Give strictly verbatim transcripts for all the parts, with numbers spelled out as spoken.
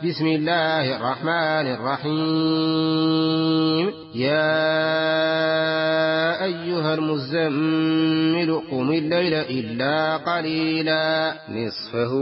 بسم الله الرحمن الرحيم يا أيها المزمل قم الليل إلا قليلا نصفه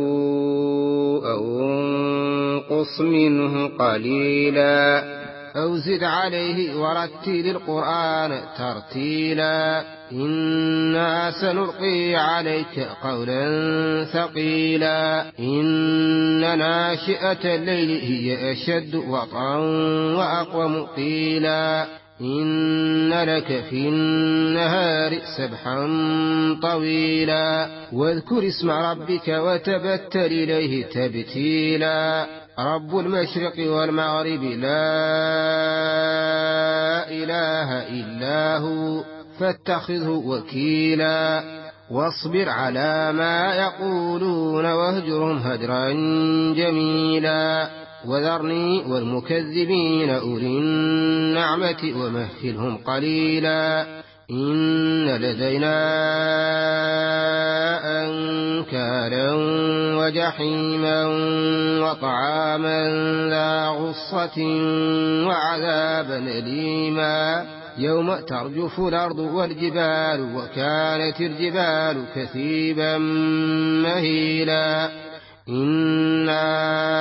أو انقص منه قليلا أو زد عليه ورتل القرآن ترتيلا إنا سنلقي عليك قولا ثقيلا إن ناشئة الليل هي أشد وطئا وأقوم قيلا إن لك في النهار سبحا طويلا واذكر اسم ربك وتبتل إليه تبتيلا رب المشرق والمغرب لا إله إلا هو فاتخذه وكيلا واصبر على ما يقولون واهجرهم هجرا جميلا وذرني والمكذبين أولي النعمة ومهلهم قليلا إن لدينا أنكالا وجحيما وطعاما ذا غصة وعذابا أليما يوم ترجف الأرض والجبال وكانت الجبال كثيبا مهيلا إنا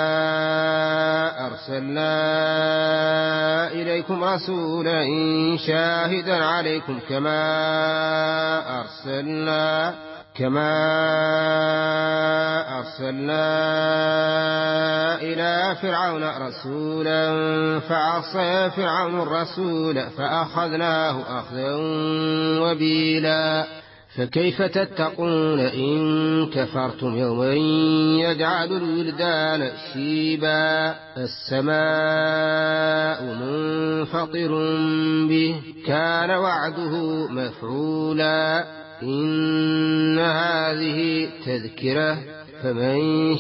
أرسلنا إليكم رسولا شاهدا عليكم كما أرسلنا كما أرسلنا إلى فرعون رسولا فعصى فرعون الرسول فأخذناه أخذا وبيلا فكيف تتقون إن كفرتم يوما يجعل الولدان شيبا السماء منفطر به كان وعده مفعولا إن هذه تذكرة فمن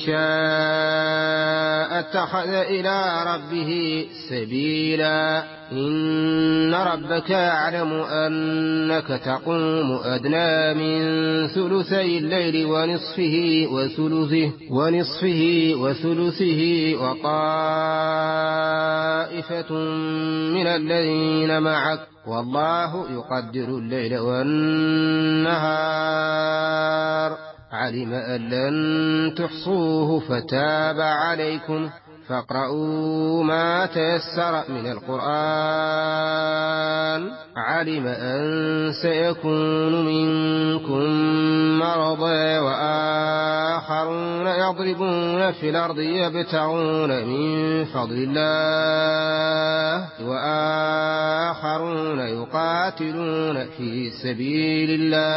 شاء اتخذ إلى ربه سبيلا إن ربك يعلم أنك تقوم أدنى من ثلثي الليل ونصفه وثلثه ونصفه وثلثه وطائفة من الذين معك والله يقدر الليل والنهار علم أن لن تحصوه فتاب عليكم فاقرؤوا ما تيسر من القرآن علم أن سيكون منكم مرضى وآخرون يضربون في الأرض يبتغون من فضل الله وآخرون يقاتلون في سبيل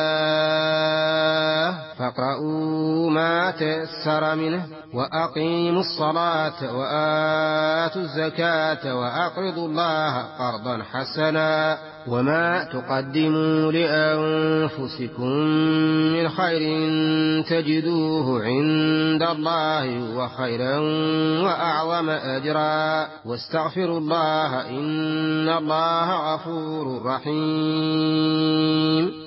الله فاقرؤوا ما تيسر منه وأقيموا الصلاة وآتوا الزكاة وأقرضوا الله قرضا حسنا وما تقدموا لأنفسكم من خير تجدوه عند الله هو خيرا وأعظم أجرا واستغفروا الله إن الله غفور رحيم.